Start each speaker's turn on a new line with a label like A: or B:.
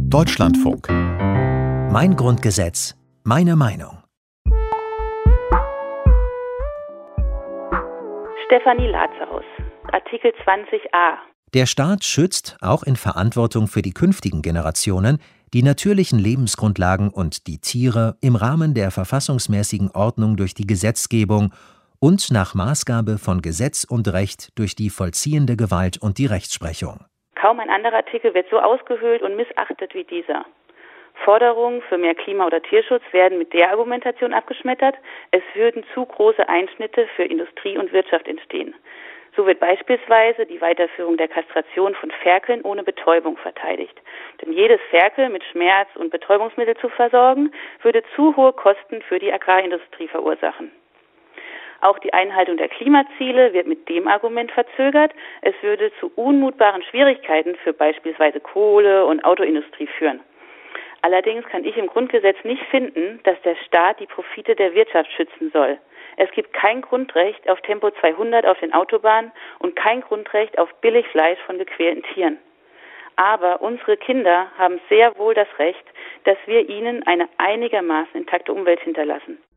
A: Deutschlandfunk.
B: Mein Grundgesetz, meine Meinung.
C: Stefanie Lazarus, Artikel 20a.
B: Der Staat schützt, auch in Verantwortung für die künftigen Generationen, die natürlichen Lebensgrundlagen und die Tiere im Rahmen der verfassungsmäßigen Ordnung durch die Gesetzgebung und nach Maßgabe von Gesetz und Recht durch die vollziehende Gewalt und die Rechtsprechung.
C: Kaum ein anderer Artikel wird so ausgehöhlt und missachtet wie dieser. Forderungen für mehr Klima- oder Tierschutz werden mit der Argumentation abgeschmettert, es würden zu große Einschnitte für Industrie und Wirtschaft entstehen. So wird beispielsweise die Weiterführung der Kastration von Ferkeln ohne Betäubung verteidigt. Denn jedes Ferkel mit Schmerz- und Betäubungsmittel zu versorgen, würde zu hohe Kosten für die Agrarindustrie verursachen. Auch die Einhaltung der Klimaziele wird mit dem Argument verzögert, es würde zu unmutbaren Schwierigkeiten für beispielsweise Kohle- und Autoindustrie führen. Allerdings kann ich im Grundgesetz nicht finden, dass der Staat die Profite der Wirtschaft schützen soll. Es gibt kein Grundrecht auf Tempo 200 auf den Autobahnen und kein Grundrecht auf Billigfleisch von gequälten Tieren. Aber unsere Kinder haben sehr wohl das Recht, dass wir ihnen eine einigermaßen intakte Umwelt hinterlassen.